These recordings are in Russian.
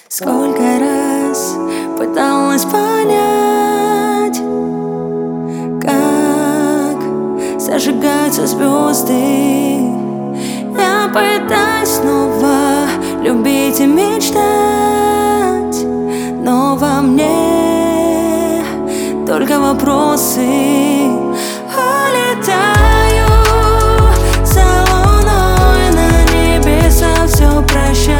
Сколько раз пыталась понять, как зажигаются звезды. Я пытаюсь снова любить и мечтать, но во мне только вопросы. Улетаю за луной на небеса, все прощаю,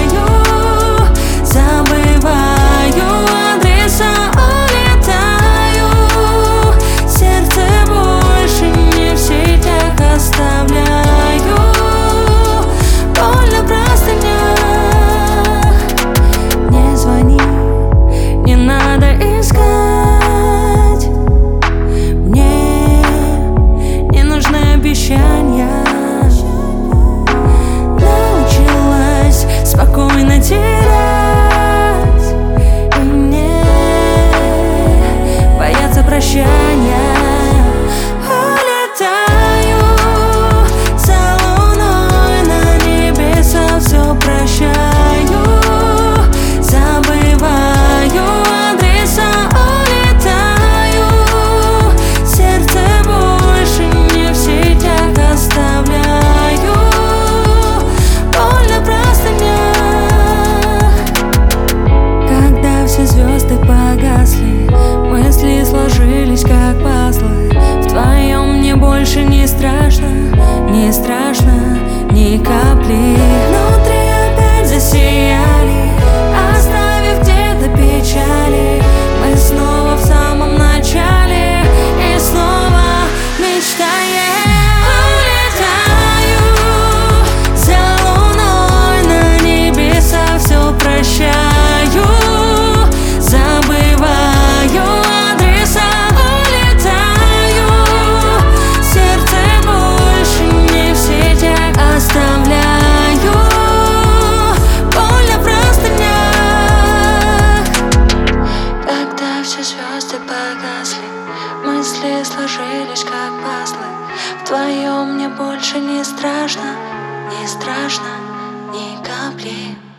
забываю адреса. Улетаю, сердце больше не в сетях оставляю. Боль на простынях. Не звони, не надо искать, мне не нужны обещания. Научилась спокойно терять, и мне бояться прощания. Улетаю за луной на небеса, все прощаю, забываю адреса. Улетаю, сердце больше не в сетях оставляю. Боль на простынях. Когда все звезды погасли, мысли сложились как пазлы. Вдвоем мне больше не страшно, не страшно ни капли. Внутри опять засияли, оставив где-то печали. Мы снова в самом начале и снова мечтаем. Улетаю за луной на небеса, все прощаю, забываю адреса. Улетаю, сердце больше не в сетях оставляю. Боль на простынях. Когда все звезды погасли, мысли сложились как пазлы. Вдвоем мне больше не страшно, не страшно ни капли.